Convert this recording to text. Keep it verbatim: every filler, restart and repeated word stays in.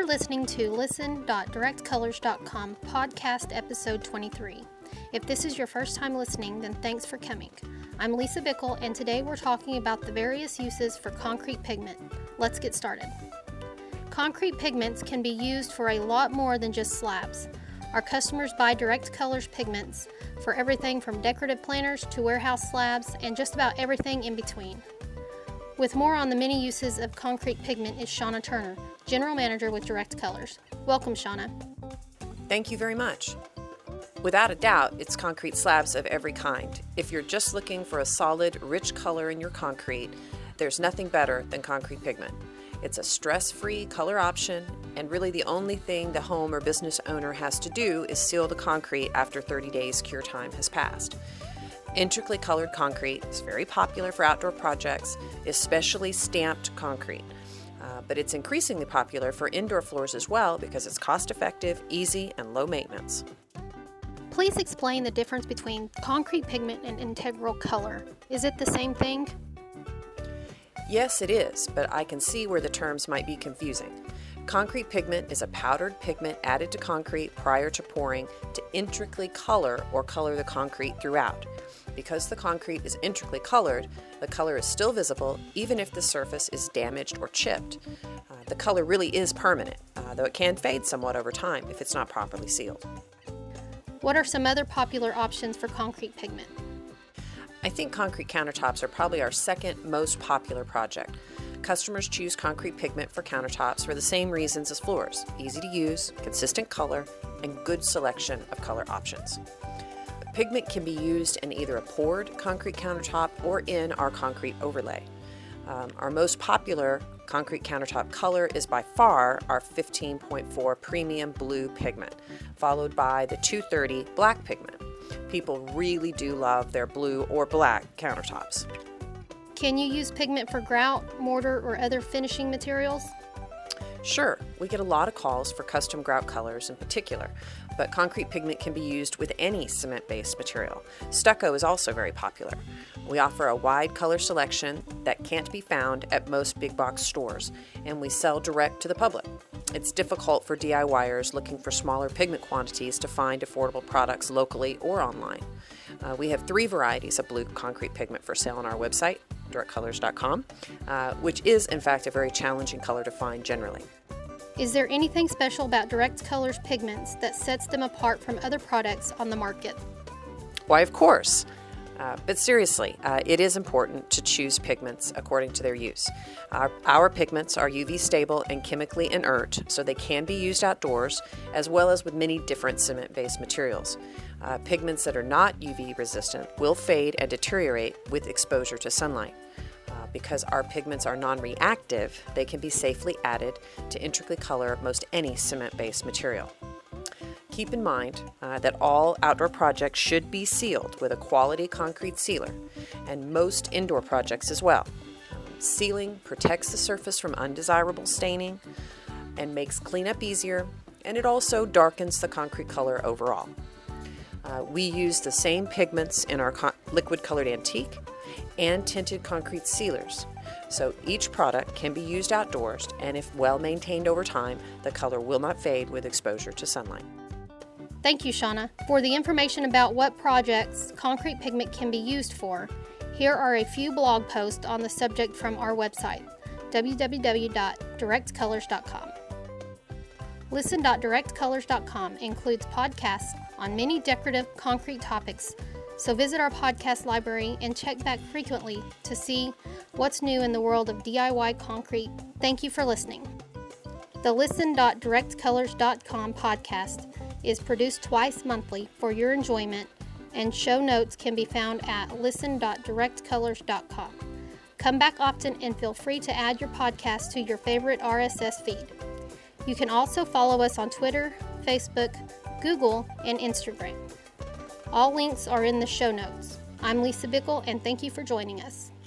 listening to listen dot direct colors dot com podcast episode twenty-three. If this is your first time listening, then thanks for coming. I'm Lisa Bickle, and today we're talking about the various uses for concrete pigment. Let's get started. Concrete pigments can be used for a lot more than just slabs. Our customers buy Direct Colors pigments for everything from decorative planters to warehouse slabs and just about everything in between. With more on the many uses of concrete pigment is Shauna Turner, General Manager with Direct Colors. Welcome, Shauna. Thank you very much. Without a doubt, it's concrete slabs of every kind. If you're just looking for a solid, rich color in your concrete, there's nothing better than concrete pigment. It's a stress-free color option, and really the only thing the home or business owner has to do is seal the concrete after thirty days cure time has passed. Intricately colored concrete is very popular for outdoor projects, especially stamped concrete. Uh, but it's increasingly popular for indoor floors as well because it's cost-effective, easy, and low maintenance. Please explain the difference between concrete pigment and integral color. Is it the same thing? Yes, it is, but I can see where the terms might be confusing. Concrete pigment is a powdered pigment added to concrete prior to pouring to intricately color or color the concrete throughout. Because the concrete is intricately colored, the color is still visible even if the surface is damaged or chipped. Uh, the color really is permanent, uh, though it can fade somewhat over time if it's not properly sealed. What are some other popular options for concrete pigment? I think concrete countertops are probably our second most popular project. Customers choose concrete pigment for countertops for the same reasons as floors: easy to use, consistent color, and good selection of color options. Pigment can be used in either a poured concrete countertop or in our concrete overlay. Um, our most popular concrete countertop color is by far our fifteen point four premium blue pigment, followed by the two thirty black pigment. People really do love their blue or black countertops. Can you use pigment for grout, mortar, or other finishing materials? Sure, we get a lot of calls for custom grout colors in particular, but concrete pigment can be used with any cement-based material. Stucco is also very popular. We offer a wide color selection that can't be found at most big box stores, and we sell direct to the public. It's difficult for DIYers looking for smaller pigment quantities to find affordable products locally or online. Uh, we have three varieties of blue concrete pigment for sale on our website, direct colors dot com, uh, which is in fact a very challenging color to find generally. Is there anything special about Direct Colors pigments that sets them apart from other products on the market? Why, of course. Uh, but seriously, uh, it is important to choose pigments according to their use. Our, our pigments are U V stable and chemically inert, so they can be used outdoors, as well as with many different cement-based materials. Uh, pigments that are not U V resistant will fade and deteriorate with exposure to sunlight. Uh, because our pigments are non-reactive, they can be safely added to intricately color most any cement-based material. Keep in mind uh, that all outdoor projects should be sealed with a quality concrete sealer, and most indoor projects as well. Um, sealing protects the surface from undesirable staining and makes cleanup easier, and it also darkens the concrete color overall. Uh, we use the same pigments in our co- liquid colored antique and tinted concrete sealers, so each product can be used outdoors, and if well maintained over time, the color will not fade with exposure to sunlight. Thank you, Shauna. For the information about what projects concrete pigment can be used for, here are a few blog posts on the subject from our website, w w w dot direct colors dot com. listen dot direct colors dot com includes podcasts on many decorative concrete topics, so visit our podcast library and check back frequently to see what's new in the world of D I Y concrete. Thank you for listening. The listen dot direct colors dot com podcast is produced twice monthly for your enjoyment, and show notes can be found at listen dot direct colors dot com. Come back often and feel free to add your podcast to your favorite R S S feed. You can also follow us on Twitter, Facebook, Google, and Instagram. All links are in the show notes. I'm Lisa Bickle, and thank you for joining us.